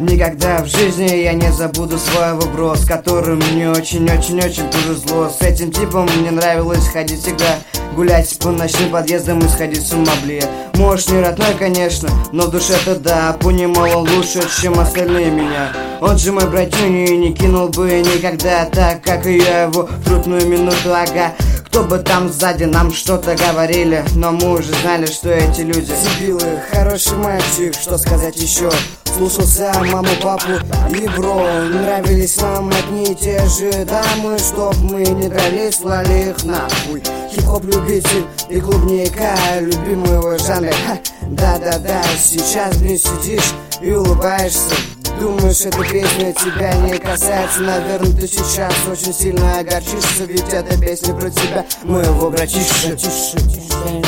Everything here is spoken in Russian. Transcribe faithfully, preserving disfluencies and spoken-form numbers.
Никогда в жизни я не забуду свой вопрос, которым мне очень-очень-очень повезло. С этим типом мне нравилось ходить всегда, гулять по ночным подъездам и сходить с ума, бля. Может, не родной, конечно, но в душе-то да. Понимал он лучше, чем остальные меня. Он же мой братюня и не кинул бы никогда, так как и я его в трудную минуту, ага. Кто бы там сзади нам что-то говорили, но мы уже знали, что эти люди дебилы. Хороший мальчик, что сказать еще. Слушался маму, папу и бро. Нравились нам одни и те же дамы, чтоб мы не дрались, слали их нахуй. Хип-хоп любитель и клубника, любимого жанра. Да-да-да, сейчас, блин, сидишь и улыбаешься. Думаешь, эта песня тебя не касается. Наверное, ты сейчас очень сильно огорчишься, ведь эта песня про тебя, моего братишка. Тише, тише.